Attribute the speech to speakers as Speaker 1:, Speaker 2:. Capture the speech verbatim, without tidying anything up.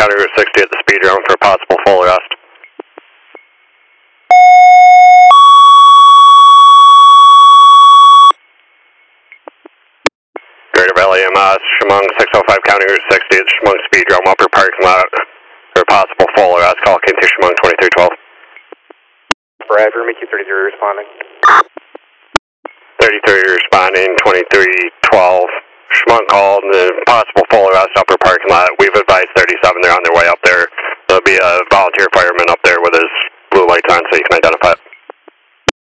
Speaker 1: County Route sixty at the speed zone for possible full arrest. Greater Valley E M S, Chemung six oh five County Route sixty at Chemung Speedrome, upper parking lot for possible full arrest. Call King to Chemung twenty-three twelve.
Speaker 2: Brad, Roomy Q thirty-three responding.
Speaker 1: thirty-three responding, twenty-three twelve. Chemung called, the possible full arrest, upper parking lot. We've advised thirty-seven, they're on their way up there. There'll be a volunteer fireman up there with his blue lights on so you can identify it.